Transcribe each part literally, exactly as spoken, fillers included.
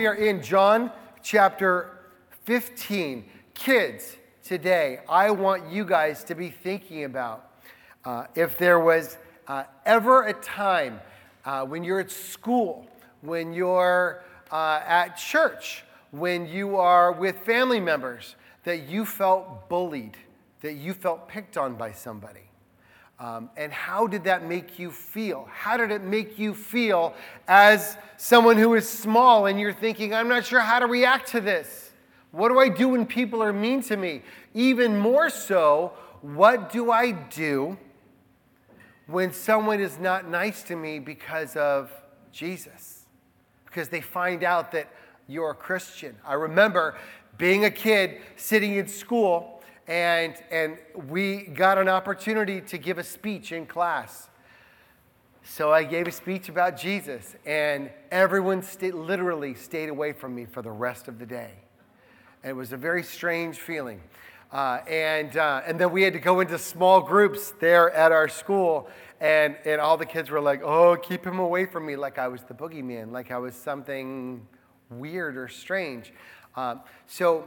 are in John chapter fifteen. Kids, today, I want you guys to be thinking about uh, if there was uh, ever a time uh, when you're at school, when you're uh, at church, when you are with family members, that you felt bullied, that you felt picked on by somebody. Um, and how did that make you feel? How did it make you feel as someone who is small and you're thinking, I'm not sure how to react to this? What do I do when people are mean to me? Even more so, what do I do when someone is not nice to me because of Jesus? Because they find out that you're a Christian. I remember being a kid sitting in school, and, and we got an opportunity to give a speech in class. So I gave a speech about Jesus, and everyone stayed, literally stayed away from me for the rest of the day. And it was a very strange feeling. Uh, and uh, and then we had to go into small groups there at our school, and, and all the kids were like, oh, keep him away from me, like I was the boogeyman, like I was something weird or strange. Um, so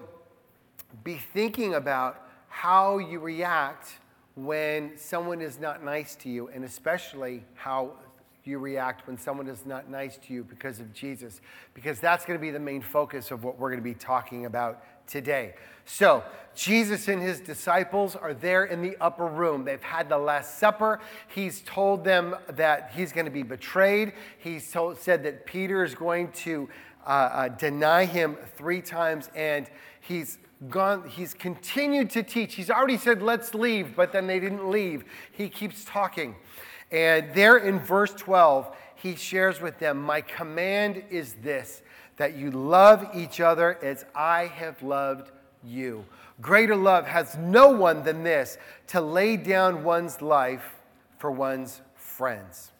be thinking about how you react when someone is not nice to you, and especially how you react when someone is not nice to you because of Jesus, because that's going to be the main focus of what we're going to be talking about today. So Jesus and his disciples are there in the upper room. They've had the Last Supper. He's told them that he's going to be betrayed. He's told, said that Peter is going to uh, uh, deny him three times, and he's gone. He's continued to teach. He's already said, let's leave, but then they didn't leave. He keeps talking. And there in verse twelve, he shares with them, my command is this, that you love each other as I have loved you. Greater love has no one than this, to lay down one's life for one's friends.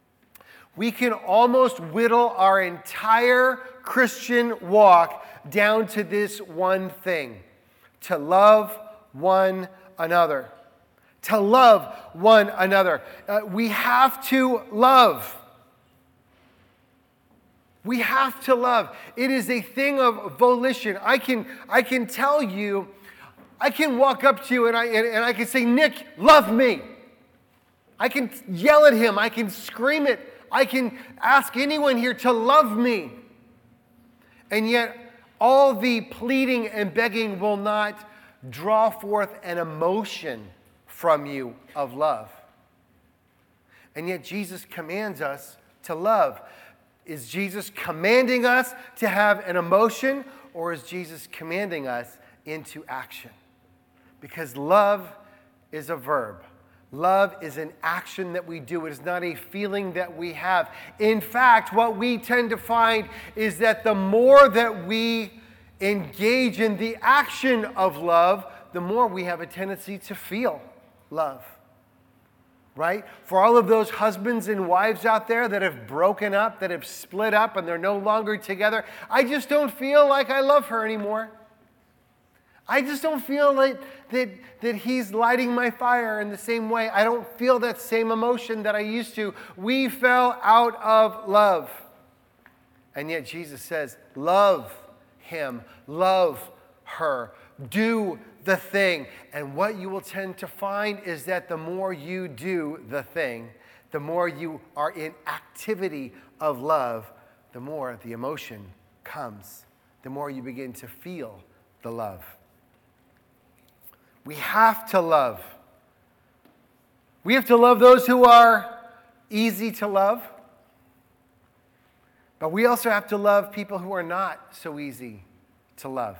We can almost whittle our entire Christian walk down to this one thing, to love one another. To love one another. Uh, we have to love. We have to love. It is a thing of volition. I can, I can tell you, I can walk up to you and I, and, and I can say, Nick, love me. I can yell at him. I can scream it. I can ask anyone here to love me. And yet, all the pleading and begging will not draw forth an emotion from you of love. And yet Jesus commands us to love. Is Jesus commanding us to have an emotion, or is Jesus commanding us into action? Because love is a verb. Love is an action that we do. It is not a feeling that we have. In fact, what we tend to find is that the more that we engage in the action of love, the more we have a tendency to feel love, right? For all of those husbands and wives out there that have broken up, that have split up, and they're no longer together, I just don't feel like I love her anymore. I just don't feel like that, that he's lighting my fire in the same way. I don't feel that same emotion that I used to. We fell out of love. And yet Jesus says, love him, love her, do the thing. And what you will tend to find is that the more you do the thing, the more you are in activity of love, the more the emotion comes, the more you begin to feel the love. We have to love. We have to love those who are easy to love, but we also have to love people who are not so easy to love.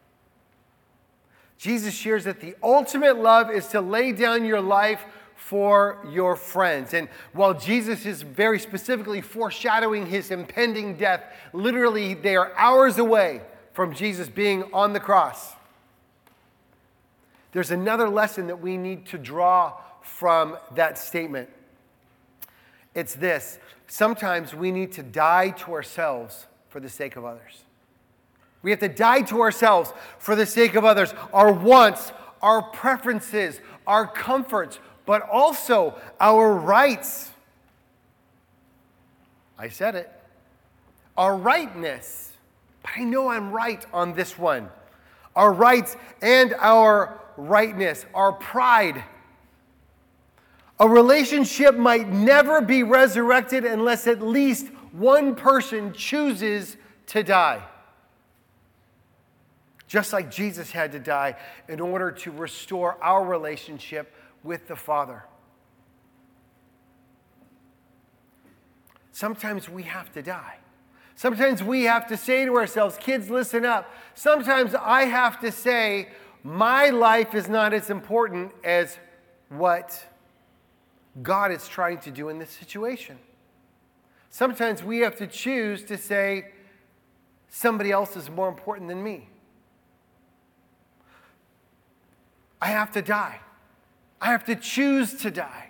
Jesus shares that the ultimate love is to lay down your life for your friends. And while Jesus is very specifically foreshadowing his impending death, literally they are hours away from Jesus being on the cross. There's another lesson that we need to draw from that statement. It's this: sometimes we need to die to ourselves for the sake of others. We have to die to ourselves for the sake of others, our wants, our preferences, our comforts, but also our rights. I said it. Our rightness, but I know I'm right on this one. Our rights and our rightness, our pride. A relationship might never be resurrected unless at least one person chooses to die. Just like Jesus had to die in order to restore our relationship with the Father. Sometimes we have to die. Sometimes we have to say to ourselves, kids, listen up. Sometimes I have to say, my life is not as important as what God is trying to do in this situation. Sometimes we have to choose to say, somebody else is more important than me. I have to die. I have to choose to die.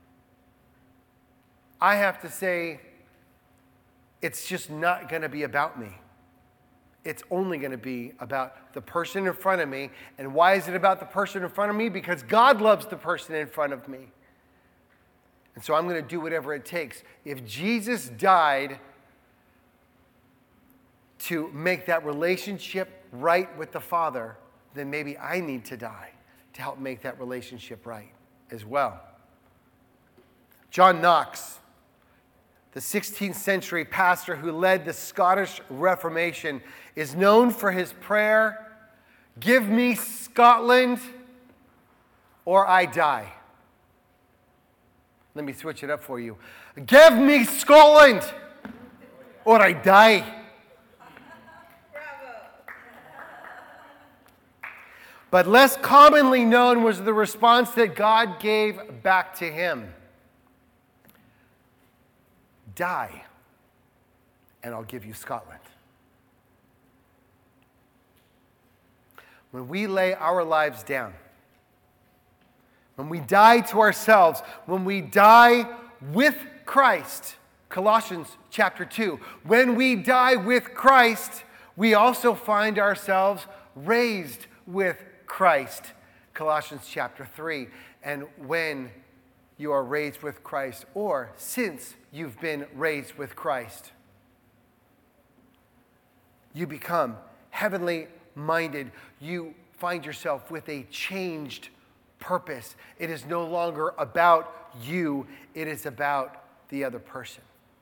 I have to say, it's just not going to be about me. It's only going to be about the person in front of me. And why is it about the person in front of me? Because God loves the person in front of me. And so I'm going to do whatever it takes. If Jesus died to make that relationship right with the Father, then maybe I need to die to help make that relationship right as well. John Knox, the sixteenth century pastor who led the Scottish Reformation, is known for his prayer, "Give me Scotland or I die." Let me switch it up for you. Give me Scotland or I die. Bravo. But less commonly known was the response that God gave back to him. Die, and I'll give you Scotland. When we lay our lives down, when we die to ourselves, when we die with Christ, Colossians chapter two, when we die with Christ, we also find ourselves raised with Christ, Colossians chapter three. And when you are raised with Christ, or since you've been raised with Christ, you become heavenly minded. You find yourself with a changed purpose. It is no longer about you. It is about the other person.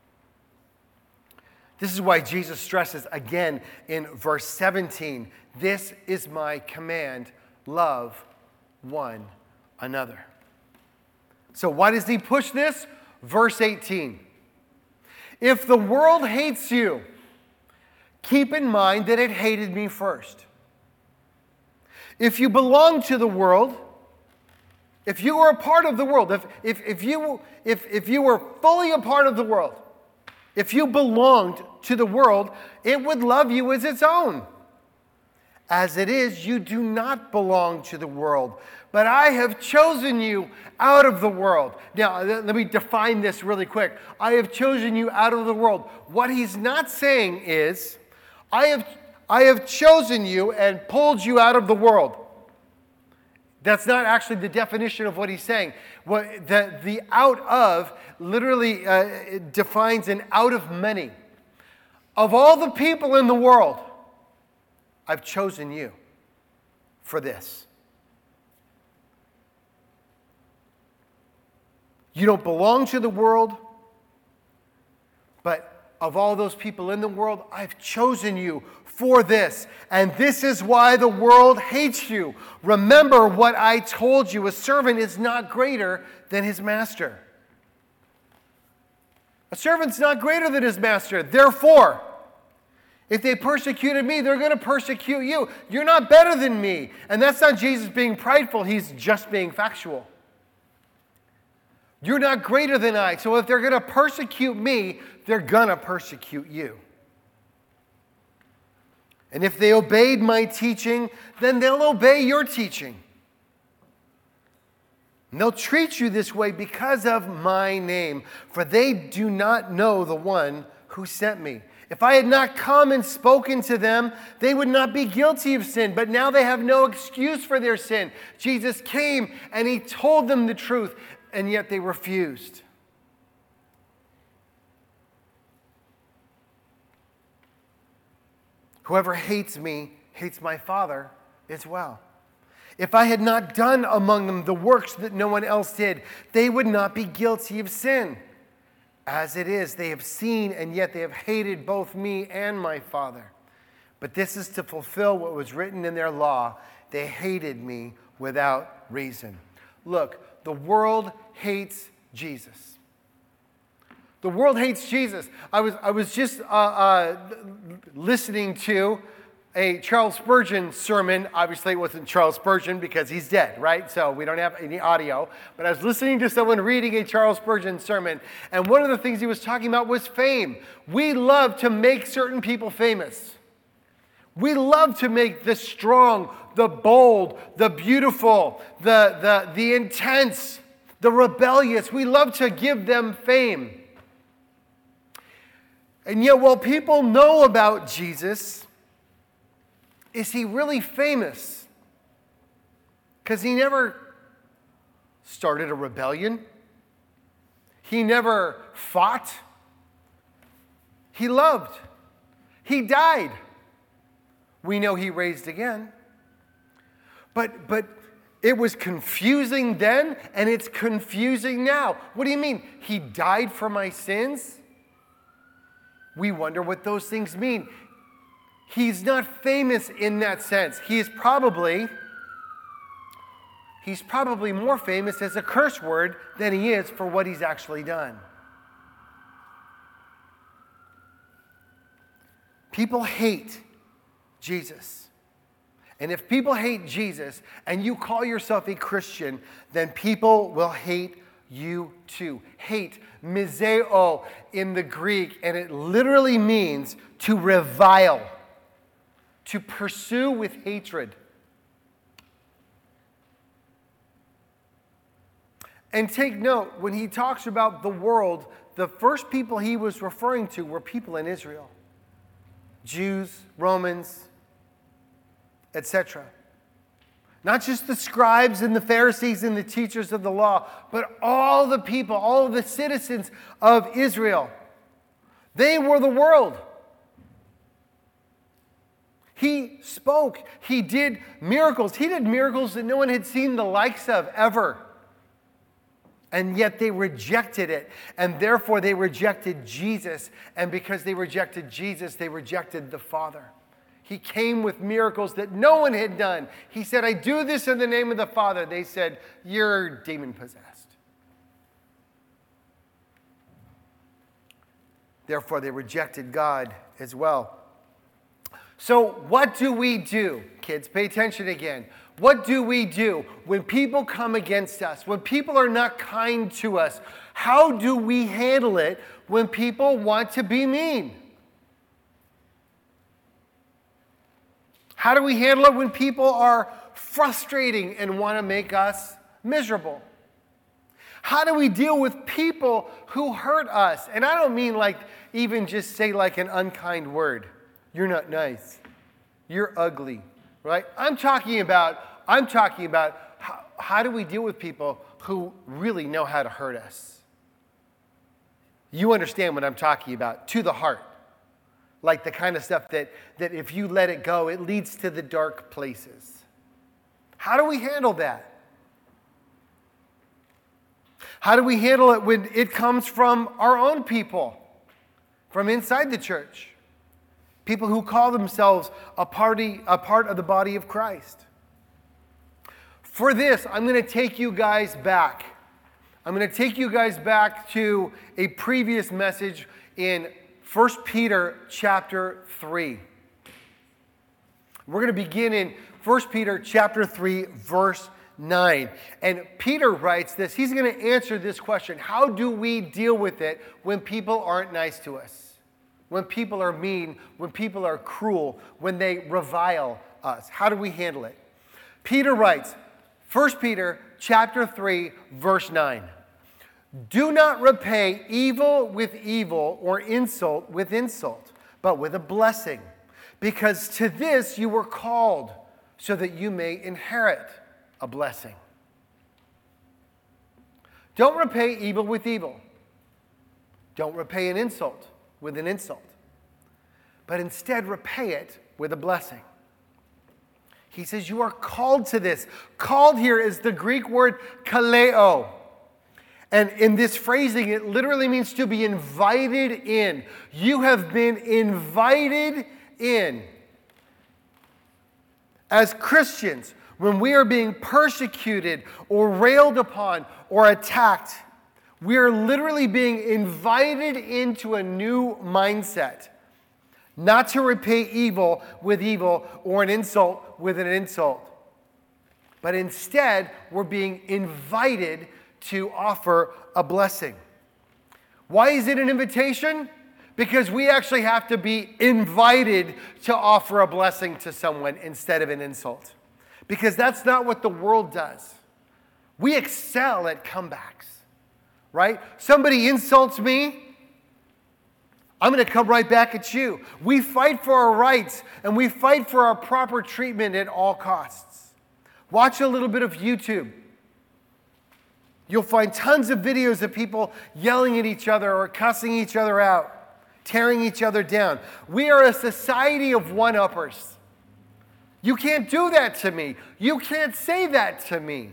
This is why Jesus stresses again in verse seventeen, "This is my command, love one another." So why does he push this? Verse eighteen. "If the world hates you, keep in mind that it hated me first. If you belong to the world, if you were a part of the world, if, if, if, you, if, if you were fully a part of the world, if you belonged to the world, it would love you as its own. As it is, you do not belong to the world, but I have chosen you out of the world." Now, let me define this really quick. I have chosen you out of the world. What he's not saying is, I have, I have chosen you and pulled you out of the world. That's not actually the definition of what he's saying. What the, the out of literally uh, defines an out of many. Of all the people in the world, I've chosen you for this. You don't belong to the world, but of all those people in the world, I've chosen you for this. And this is why the world hates you. Remember what I told you. A servant is not greater than his master. A servant's not greater than his master. Therefore, if they persecuted me, they're going to persecute you. You're not better than me. And that's not Jesus being prideful. He's just being factual. You're not greater than I. So if they're going to persecute me, they're going to persecute you. And if they obeyed my teaching, then they'll obey your teaching. And they'll treat you this way because of my name, for they do not know the one who sent me. If I had not come and spoken to them, they would not be guilty of sin. But now they have no excuse for their sin. Jesus came and he told them the truth, and yet they refused. Whoever hates me hates my Father as well. If I had not done among them the works that no one else did, they would not be guilty of sin. As it is, they have seen, and yet they have hated both me and my Father. But this is to fulfill what was written in their law. They hated me without reason. Look, the world hates Jesus. The world hates Jesus. I was, I was just uh, uh, listening to a Charles Spurgeon sermon. Obviously, it wasn't Charles Spurgeon because he's dead, right? So we don't have any audio. But I was listening to someone reading a Charles Spurgeon sermon, and one of the things he was talking about was fame. We love to make certain people famous. We love to make the strong, the bold, the beautiful, the, the, the intense, the rebellious. We love to give them fame. And yet, while people know about Jesus, is he really famous? Because he never started a rebellion. He never fought. He loved. He died. We know he raised again. But, but it was confusing then, and it's confusing now. What do you mean? He died for my sins? We wonder what those things mean. He's not famous in that sense. He is probably, he's probably more famous as a curse word than he is for what he's actually done. People hate Jesus. And if people hate Jesus and you call yourself a Christian, then people will hate you too. Hate, miseo in the Greek, and it literally means to revile, to pursue with hatred. And take note, when he talks about the world, the first people he was referring to were people in Israel. Jews, Romans, et cetera. Not just the scribes and the Pharisees and the teachers of the law, but all the people, all of the citizens of Israel. They were the world. He spoke. He did miracles. He did miracles that no one had seen the likes of ever. And yet they rejected it. And therefore they rejected Jesus. And because they rejected Jesus, they rejected the Father. He came with miracles that no one had done. He said, I do this in the name of the Father. They said, you're demon-possessed. Therefore, they rejected God as well. So what do we do? Kids, pay attention again. What do we do when people come against us? When people are not kind to us? How do we handle it when people want to be mean? How do we handle it when people are frustrating and want to make us miserable? How do we deal with people who hurt us? And I don't mean like even just say like an unkind word. You're not nice. You're ugly, right? I'm talking about, I'm talking about how, how do we deal with people who really know how to hurt us? You understand what I'm talking about, to the heart. Like the kind of stuff that, that if you let it go, it leads to the dark places. How do we handle that? How do we handle it when it comes from our own people, from inside the church? People who call themselves a party, a part of the body of Christ. For this, I'm going to take you guys back. I'm going to take you guys back to a previous message in First Peter chapter three. We're going to begin in First Peter chapter three, verse nine. And Peter writes this. He's going to answer this question. How do we deal with it when people aren't nice to us? When people are mean, when people are cruel, when they revile us? How do we handle it? Peter writes, First Peter chapter three, verse nine. Do not repay evil with evil or insult with insult, but with a blessing, because to this you were called, so that you may inherit a blessing. Don't repay evil with evil. Don't repay an insult with an insult, but instead repay it with a blessing. He says you are called to this. Called here is the Greek word kaleo. And in this phrasing, it literally means to be invited in. You have been invited in. As Christians, when we are being persecuted or railed upon or attacked, we are literally being invited into a new mindset. Not to repay evil with evil or an insult with an insult. But instead, we're being invited to offer a blessing. Why is it an invitation? Because we actually have to be invited to offer a blessing to someone instead of an insult. Because that's not what the world does. We excel at comebacks, right? Somebody insults me, I'm going to come right back at you. We fight for our rights and we fight for our proper treatment at all costs. Watch a little bit of YouTube. You'll find tons of videos of people yelling at each other or cussing each other out, tearing each other down. We are a society of one-uppers. You can't do that to me. You can't say that to me.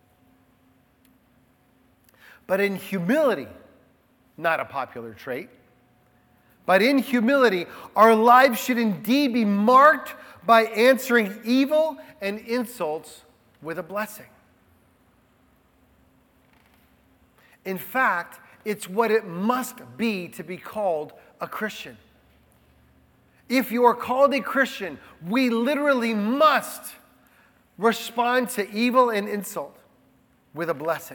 But in humility, not a popular trait, but in humility, our lives should indeed be marked by answering evil and insults with a blessing. In fact, it's what it must be to be called a Christian. If you are called a Christian, we literally must respond to evil and insult with a blessing.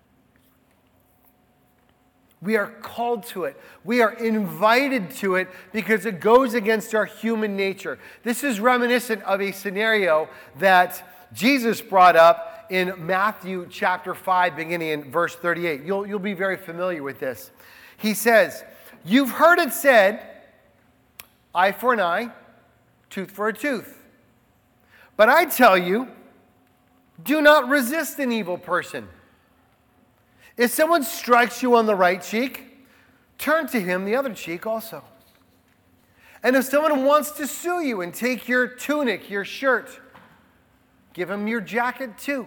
We are called to it. We are invited to it because it goes against our human nature. This is reminiscent of a scenario that Jesus brought up in Matthew chapter five, beginning in verse thirty-eight. You'll, you'll be very familiar with this. He says, "You've heard it said, eye for an eye, tooth for a tooth. But I tell you, do not resist an evil person. If someone strikes you on the right cheek, turn to him the other cheek also. And if someone wants to sue you and take your tunic, your shirt, give him your jacket too.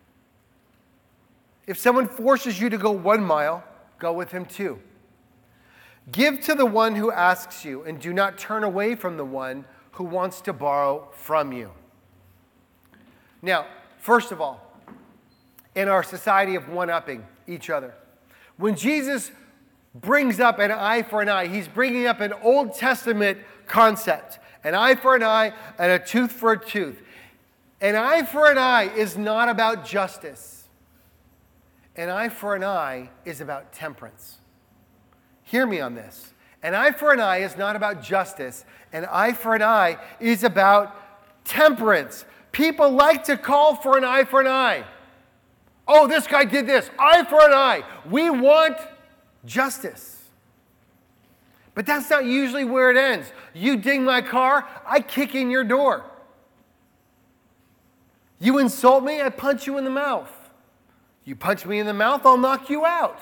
If someone forces you to go one mile, go with him too. Give to the one who asks you, and do not turn away from the one who wants to borrow from you." Now, first of all, in our society of one-upping each other, when Jesus brings up an eye for an eye, he's bringing up an Old Testament concept. An eye for an eye and a tooth for a tooth. An eye for an eye is not about justice. An eye for an eye is about temperance. Hear me on this. An eye for an eye is not about justice. An eye for an eye is about temperance. People like to call for an eye for an eye. Oh, this guy did this. Eye for an eye. We want justice. But that's not usually where it ends. You ding my car, I kick in your door. You insult me, I punch you in the mouth. You punch me in the mouth, I'll knock you out.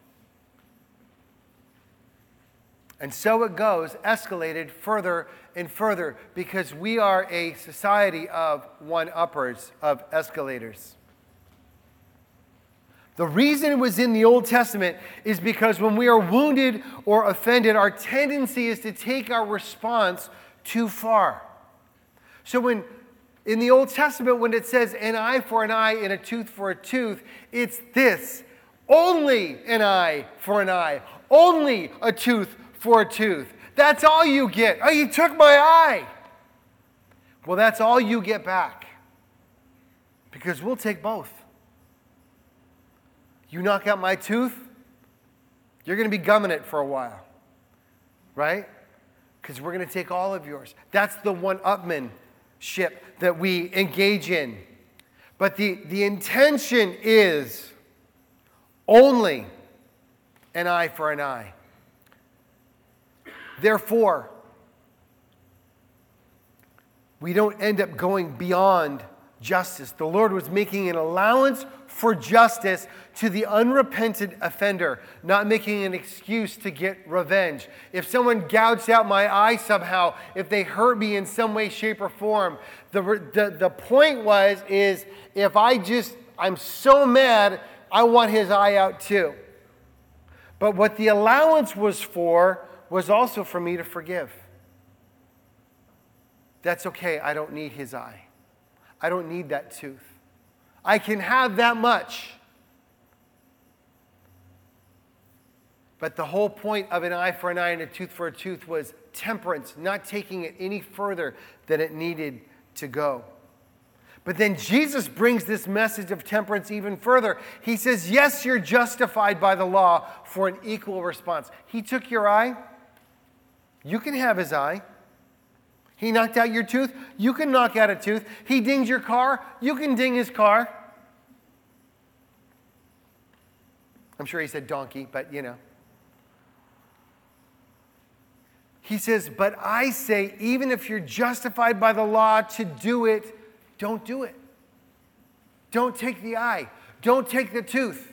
And so it goes, escalated further and further, because we are a society of one-uppers, of escalators. The reason it was in the Old Testament is because when we are wounded or offended, our tendency is to take our response too far. So when in the Old Testament, when it says an eye for an eye and a tooth for a tooth, it's this: only an eye for an eye, only a tooth for a tooth. That's all you get. Oh, you took my eye. Well, that's all you get back, because we'll take both. You knock out my tooth, you're going to be gumming it for a while, right? Because we're going to take all of yours. That's the one-upmanship that we engage in. But the, the intention is only an eye for an eye. Therefore, we don't end up going beyond justice. The Lord was making an allowance for justice to the unrepentant offender, not making an excuse to get revenge. If someone gouged out my eye somehow, if they hurt me in some way, shape, or form, the, the, the point was, is if I just, I'm so mad, I want his eye out too. But what the allowance was for was also for me to forgive. That's okay, I don't need his eye. I don't need that tooth. I can have that much. But the whole point of an eye for an eye and a tooth for a tooth was temperance, not taking it any further than it needed to go. But then Jesus brings this message of temperance even further. He says, yes, you're justified by the law for an equal response. He took your eye. You can have his eye. He knocked out your tooth. You can knock out a tooth. He dinged your car. You can ding his car. I'm sure he said donkey, but you know. He says, but I say, even if you're justified by the law to do it, don't do it. Don't take the eye. Don't take the tooth.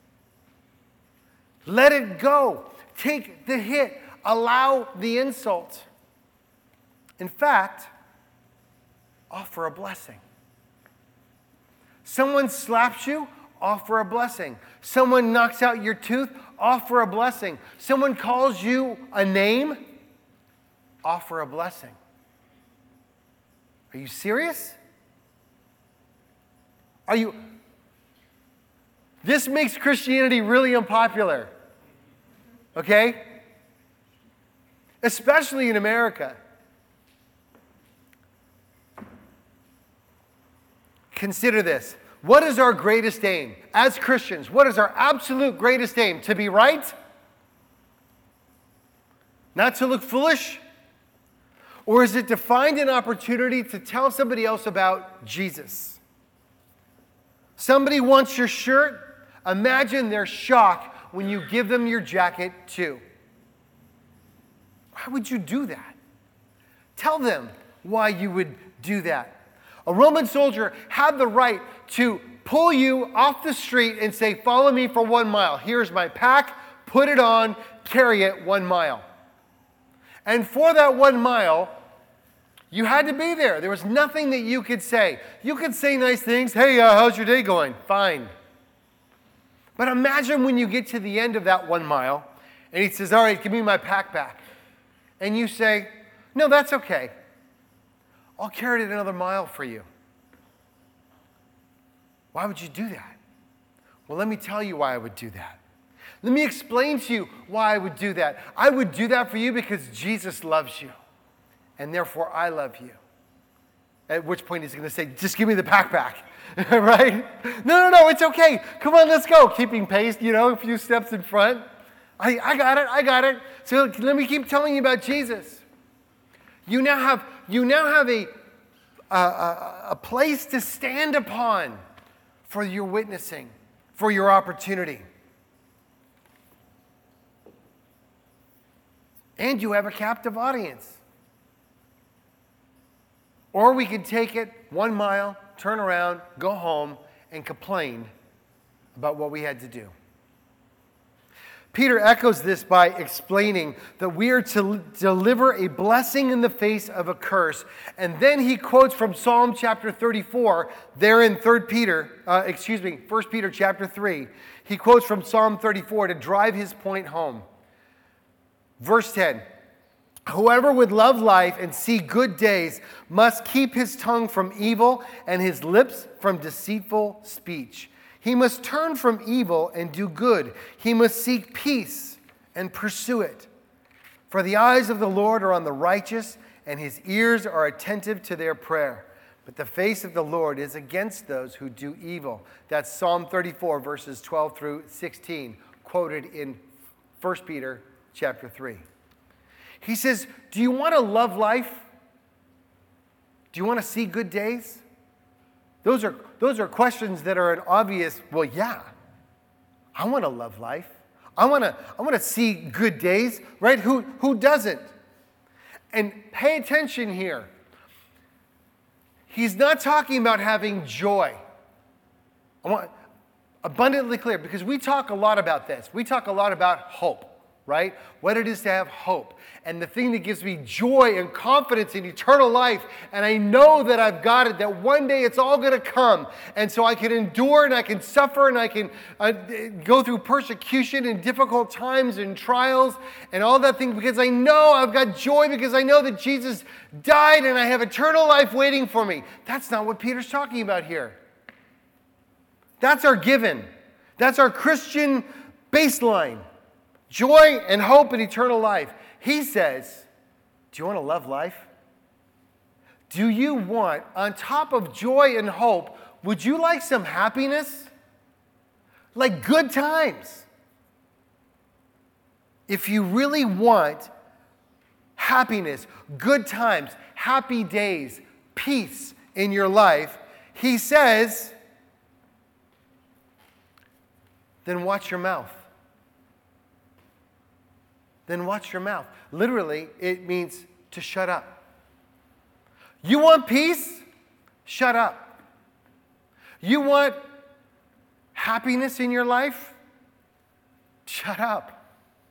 Let it go. Take the hit. Allow the insult. In fact, offer a blessing. Someone slaps you, offer a blessing. Someone knocks out your tooth, offer a blessing. Someone calls you a name, offer a blessing. Are you serious? Are you? This makes Christianity really unpopular. Okay? Especially in America. Consider this. What is our greatest aim? As Christians, what is our absolute greatest aim? To be right? Not to look foolish? Or is it to find an opportunity to tell somebody else about Jesus? Somebody wants your shirt. Imagine their shock when you give them your jacket too. Why would you do that? Tell them why you would do that. A Roman soldier had the right to pull you off the street and say, follow me for one mile. Here's my pack, put it on, carry it one mile. And for that one mile, you had to be there. There was nothing that you could say. You could say nice things. Hey, uh, how's your day going? Fine. But imagine when you get to the end of that one mile, and he says, all right, give me my pack back. And you say, no, that's okay. I'll carry it another mile for you. Why would you do that? Well, let me tell you why I would do that. Let me explain to you why I would do that. I would do that for you because Jesus loves you, and therefore I love you. At which point he's going to say, just give me the pack back, right? No, no, no, it's okay. Come on, let's go. Keeping pace, you know, a few steps in front. I, I got it, I got it. So let me keep telling you about Jesus. You now have, you now have a, a, a, a place to stand upon for your witnessing, for your opportunity. And you have a captive audience. Or we could take it one mile, turn around, go home, and complain about what we had to do. Peter echoes this by explaining that we are to deliver a blessing in the face of a curse. And then he quotes from Psalm chapter thirty-four, there in Third Peter, uh, excuse me, First Peter chapter three. He quotes from Psalm thirty-four to drive his point home. Verse ten, whoever would love life and see good days must keep his tongue from evil and his lips from deceitful speech. He must turn from evil and do good. He must seek peace and pursue it. For the eyes of the Lord are on the righteous, and his ears are attentive to their prayer. But the face of the Lord is against those who do evil. That's Psalm thirty-four, verses twelve through sixteen, quoted in First Peter chapter three. He says, do you want to love life? Do you want to see good days? Those are, those are questions that are an obvious, well, yeah, I want to love life. I want to, I want to see good days, right? Who, who doesn't? And pay attention here. he's not talking about having joy. I want abundantly clear, because we talk a lot about this. We talk a lot about hope, right? What it is to have hope. And the thing that gives me joy and confidence in eternal life, and I know that I've got it, that one day it's all going to come. And so I can endure and I can suffer and I can uh, go through persecution and difficult times and trials and all that thing, because I know I've got joy, because I know that Jesus died and I have eternal life waiting for me. That's not what Peter's talking about here. That's our given. That's our Christian baseline. Joy and hope and eternal life. He says, do you want to love life? Do you want, on top of joy and hope, would you like some happiness? Like good times. If you really want happiness, good times, happy days, peace in your life, he says, then watch your mouth. Then watch your mouth. Literally, it means to shut up. You want peace? Shut up. You want happiness in your life? Shut up.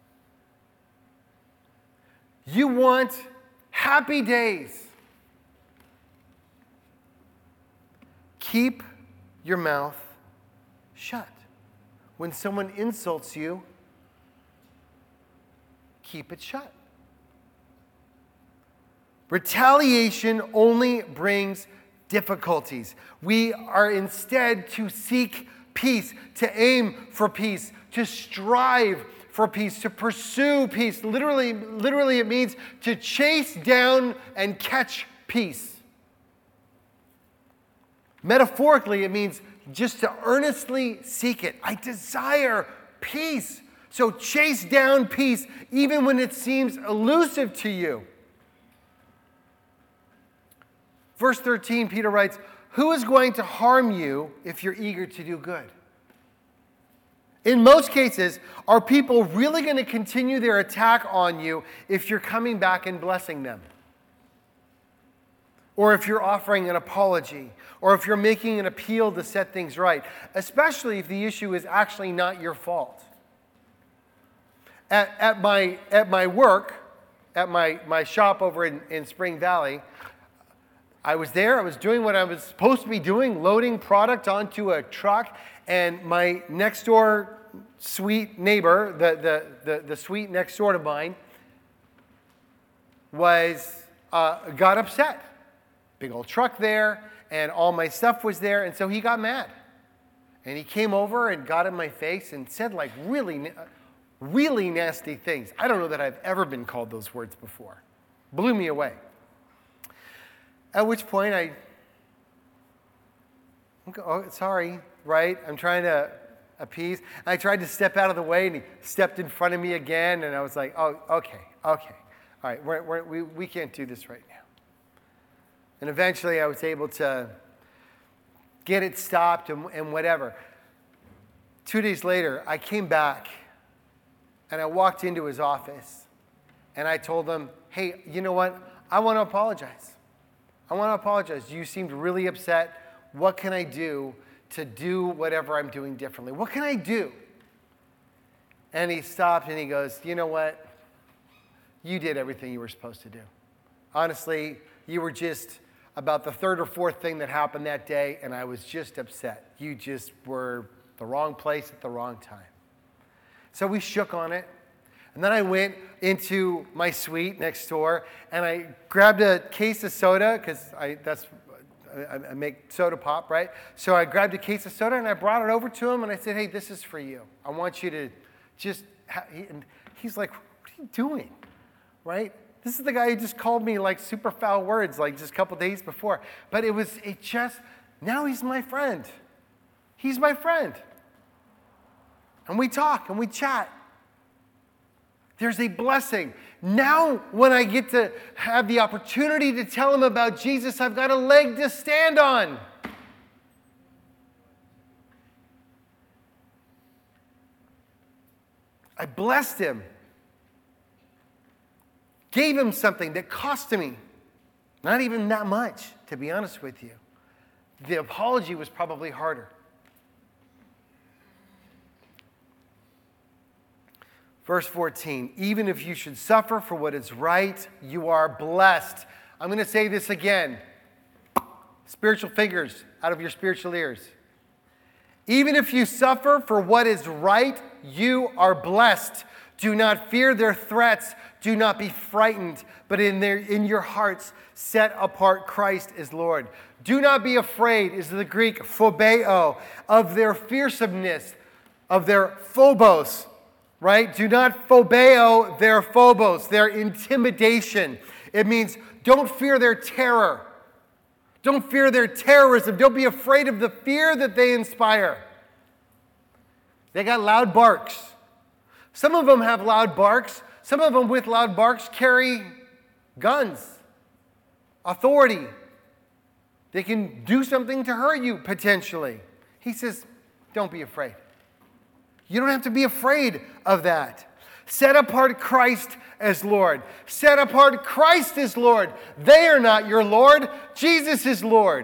You want happy days? Keep your mouth shut. When someone insults you, keep it shut. Retaliation only brings difficulties. We are instead to seek peace, to aim for peace, to strive for peace, to pursue peace. Literally, literally it means to chase down and catch peace. Metaphorically, it means just to earnestly seek it. I desire peace. So chase down peace even when it seems elusive to you. Verse thirteen, Peter writes, who is going to harm you if you're eager to do good? In most cases, are people really going to continue their attack on you if you're coming back and blessing them? Or if you're offering an apology, or if you're making an appeal to set things right, especially if the issue is actually not your fault. At, at, my, at my work, at my, my shop over in, in Spring Valley, I was there, I was doing what I was supposed to be doing, loading product onto a truck, and my next door sweet neighbor, the, the, the, the suite next door to mine, was uh, got upset. Big old truck there, and all my stuff was there, and so he got mad. And he came over and got in my face and said like really... Really nasty things. I don't know that I've ever been called those words before. Blew me away. At which point I, oh, sorry, right? I'm trying to appease. And I tried to step out of the way, and he stepped in front of me again, and I was like, oh, okay, okay. All right, we're, we're, we, we can't do this right now. And eventually I was able to get it stopped and, and whatever. Two days later, I came back, and I walked into his office, and I told him, hey, you know what? I want to apologize. I want to apologize. You seemed really upset. What can I do to do whatever I'm doing differently? What can I do? And he stopped, and he goes, you know what? You did everything you were supposed to do. Honestly, you were just about the third or fourth thing that happened that day, and I was just upset. You just were the wrong place at the wrong time. So we shook on it, and then I went into my suite next door, and I grabbed a case of soda, because I that's I, I make soda pop, right? So I grabbed a case of soda, and I brought it over to him, and I said, hey, this is for you. I want you to just, ha-. And he's like, what are you doing, right? This is the guy who just called me like super foul words like just a couple days before. But it was, it just, now he's my friend. He's my friend. And we talk and we chat. There's a blessing. Now, when I get to have the opportunity to tell him about Jesus, I've got a leg to stand on. I blessed him. Gave him something that cost me. Not even that much, to be honest with you. The apology was probably harder. Verse fourteen, even if you should suffer for what is right, you are blessed. I'm going to say this again. Spiritual fingers out of your spiritual ears. Even if you suffer for what is right, you are blessed. Do not fear their threats. Do not be frightened, but in their in your hearts set apart Christ as Lord. Do not be afraid, is the Greek phobeo, of their fearsomeness, of their phobos, right? Do not phobeo their phobos, their intimidation. It means don't fear their terror. Don't fear their terrorism. Don't be afraid of the fear that they inspire. They got loud barks. Some of them have loud barks. Some of them with loud barks carry guns, authority. They can do something to hurt you potentially. He says, don't be afraid. You don't have to be afraid of that. Set apart Christ as Lord. Set apart Christ as Lord. They are not your Lord. Jesus is Lord.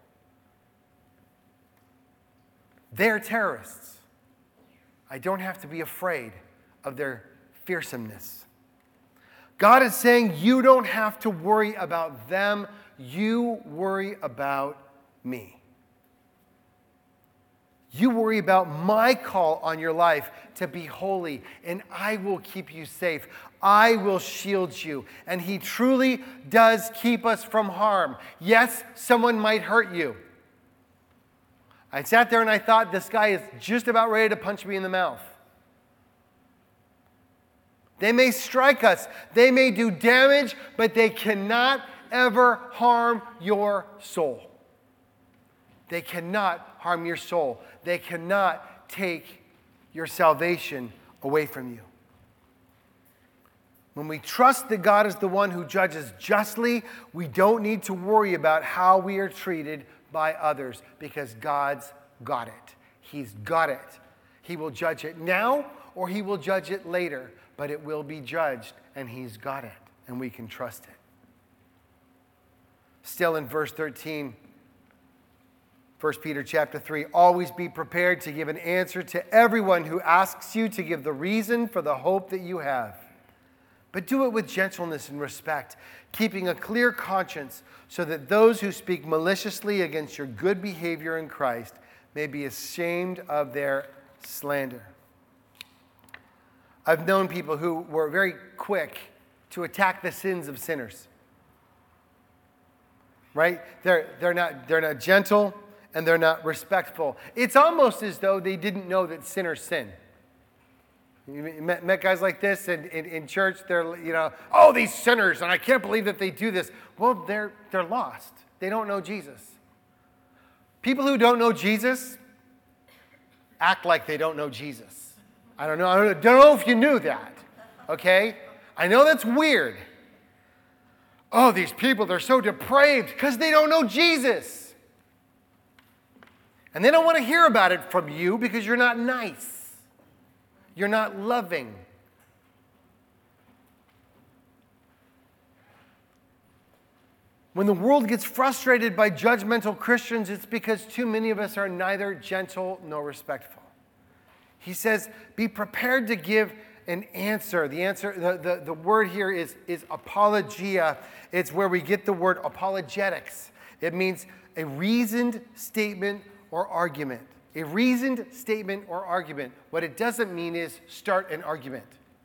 They're terrorists. I don't have to be afraid of their fearsomeness. God is saying you don't have to worry about them. You worry about me. You worry about my call on your life to be holy, and I will keep you safe. I will shield you. And he truly does keep us from harm. Yes, someone might hurt you. I sat there and I thought, this guy is just about ready to punch me in the mouth. They may strike us. They may do damage, but they cannot ever harm your soul. They cannot harm your soul. They cannot take your salvation away from you. When we trust that God is the one who judges justly, we don't need to worry about how we are treated by others because God's got it. He's got it. He will judge it now or he will judge it later, but it will be judged and he's got it and we can trust it. Still in verse thirteen, First Peter chapter three, always be prepared to give an answer to everyone who asks you to give the reason for the hope that you have. But do it with gentleness and respect, keeping a clear conscience so that those who speak maliciously against your good behavior in Christ may be ashamed of their slander. I've known people who were very quick to attack the sins of sinners. Right? They're, they're not, they're not gentle and they're not respectful. It's almost as though they didn't know that sinners sin. You met, met guys like this in, in, in church, they're, you know, oh, these sinners, and I can't believe that they do this. Well, they're, they're lost. They don't know Jesus. People who don't know Jesus act like they don't know Jesus. I don't know, I don't know, don't know if you knew that, okay? I know that's weird. Oh, these people, they're so depraved because they don't know Jesus. And they don't want to hear about it from you because you're not nice. You're not loving. When the world gets frustrated by judgmental Christians, it's because too many of us are neither gentle nor respectful. He says, be prepared to give an answer. The answer, the, the, the word here is, is apologia. It's where we get the word apologetics. It means a reasoned statement or argument. A reasoned statement or argument. What it doesn't mean is start an argument.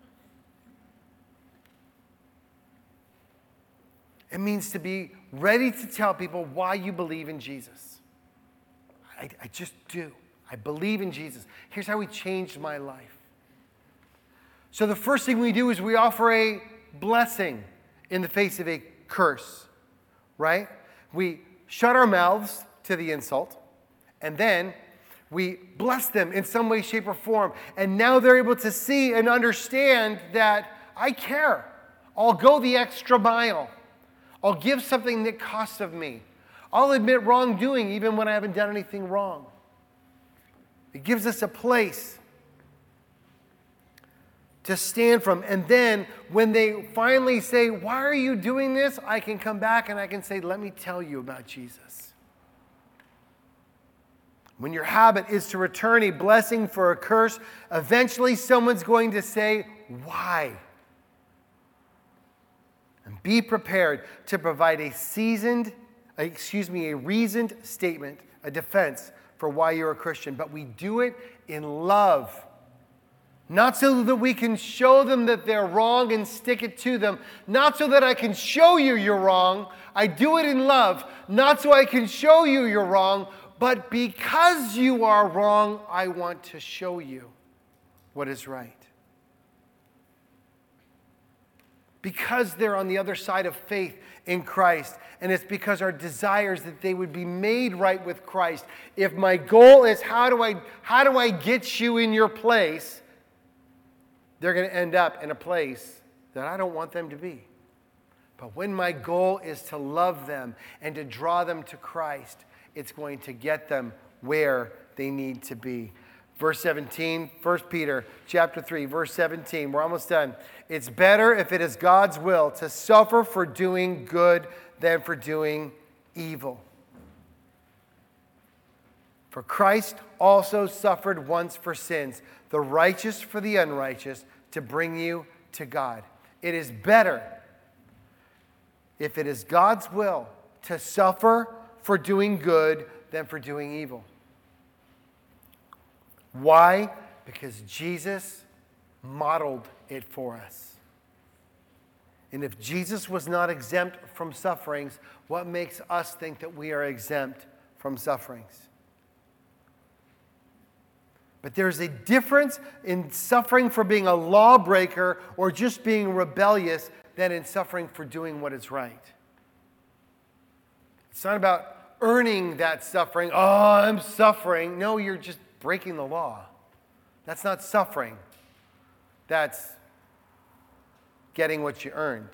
It means to be ready to tell people why you believe in Jesus. I, I just do. I believe in Jesus. Here's how he changed my life. So the first thing we do is we offer a blessing in the face of a curse, right? We shut our mouths to the insult, and then we bless them in some way, shape, or form. And now they're able to see and understand that I care. I'll go the extra mile. I'll give something that costs of me. I'll admit wrongdoing even when I haven't done anything wrong. It gives us a place to stand from. And then when they finally say, why are you doing this? I can come back and I can say, let me tell you about Jesus. When your habit is to return a blessing for a curse, eventually someone's going to say, why? And be prepared to provide a seasoned, excuse me, a reasoned statement, a defense for why you're a Christian. But we do it in love. Not so that we can show them that they're wrong and stick it to them. Not so that I can show you you're wrong. I do it in love. Not so I can show you you're wrong, but because you are wrong, I want to show you what is right. Because they're on the other side of faith in Christ, and it's because our desires that they would be made right with Christ. If my goal is how do I how do I get you in your place, they're going to end up in a place that I don't want them to be. But when my goal is to love them and to draw them to Christ, it's going to get them where they need to be. Verse seventeen, First Peter chapter three, verse seventeen. We're almost done. It's better if it is God's will to suffer for doing good than for doing evil. For Christ also suffered once for sins, the righteous for the unrighteous, to bring you to God. It is better if it is God's will to suffer for doing good than for doing evil. Why? Because Jesus modeled it for us. And if Jesus was not exempt from sufferings, what makes us think that we are exempt from sufferings? But there's a difference in suffering for being a lawbreaker or just being rebellious than in suffering for doing what is right. It's not about earning that suffering. Oh, I'm suffering. No, you're just breaking the law. That's not suffering. That's getting what you earned.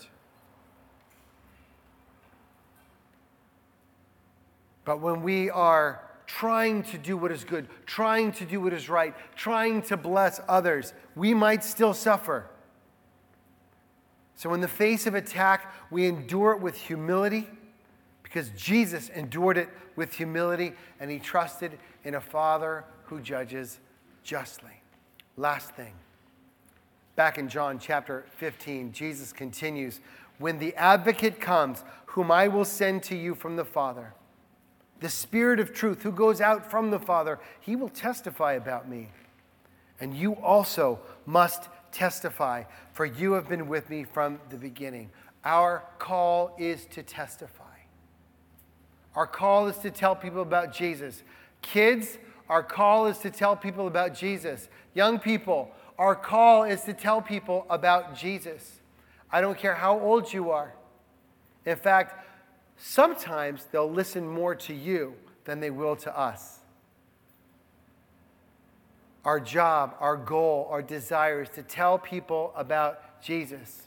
But when we are trying to do what is good, trying to do what is right, trying to bless others, we might still suffer. So in the face of attack, we endure it with humility, because Jesus endured it with humility and he trusted in a Father who judges justly. Last thing. Back in John chapter fifteen, Jesus continues, when the advocate comes, whom I will send to you from the Father, the Spirit of truth who goes out from the Father, he will testify about me. And you also must testify, for you have been with me from the beginning. Our call is to testify. Our call is to tell people about Jesus. Kids, our call is to tell people about Jesus. Young people, our call is to tell people about Jesus. I don't care how old you are. In fact, sometimes they'll listen more to you than they will to us. Our job, our goal, our desire is to tell people about Jesus.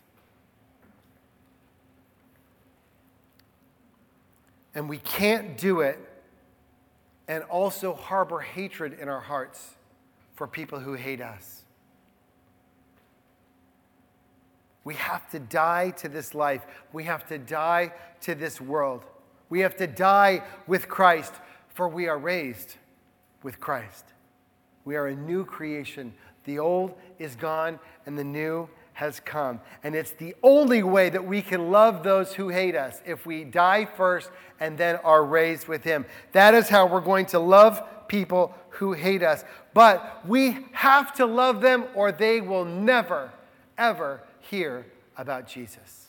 And we can't do it and also harbor hatred in our hearts for people who hate us. We have to die to this life. We have to die to this world. We have to die with Christ, for we are raised with Christ. We are a new creation. The old is gone and the new has come. And it's the only way that we can love those who hate us, if we die first and then are raised with him. That is how we're going to love people who hate us. But we have to love them or they will never, ever hear about Jesus.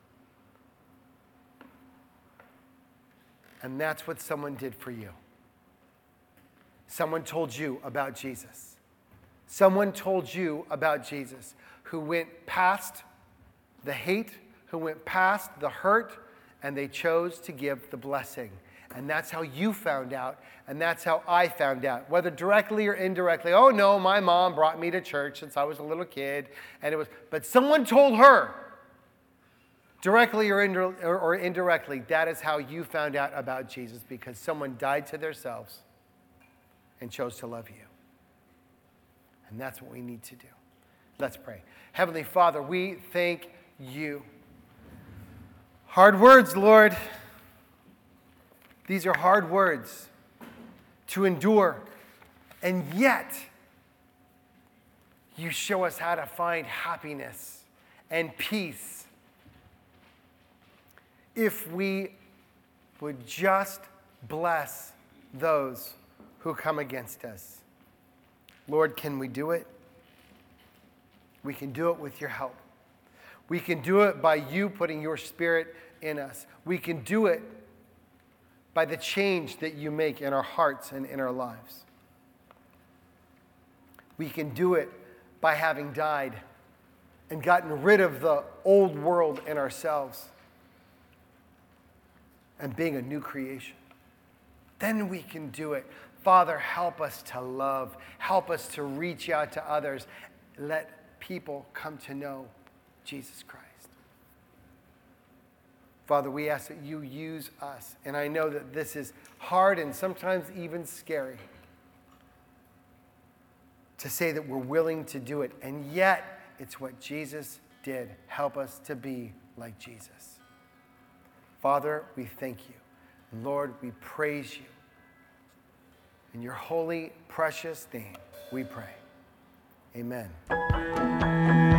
And that's what someone did for you. Someone told you about Jesus. Someone told you about Jesus, who went past the hate, who went past the hurt, and they chose to give the blessing. And that's how you found out, and that's how I found out, whether directly or indirectly. Oh no, my mom brought me to church since I was a little kid, and it was, but someone told her, directly or, indi- or indirectly, that is how you found out about Jesus, because someone died to themselves and chose to love you. And that's what we need to do. Let's pray. Heavenly Father, we thank you. Hard words, Lord. These are hard words to endure. And yet, you show us how to find happiness and peace if we would just bless those who come against us. Lord, can we do it? We can do it with your help. We can do it by you putting your Spirit in us. We can do it by the change that you make in our hearts and in our lives. We can do it by having died and gotten rid of the old world in ourselves and being a new creation. Then we can do it. Father, help us to love. Help us to reach out to others. Let people come to know Jesus Christ. Father, we ask that you use us. And I know that this is hard and sometimes even scary to say that we're willing to do it. And yet, it's what Jesus did. Help us to be like Jesus. Father, we thank you. Lord, we praise you. In your holy, precious name, we pray. Amen.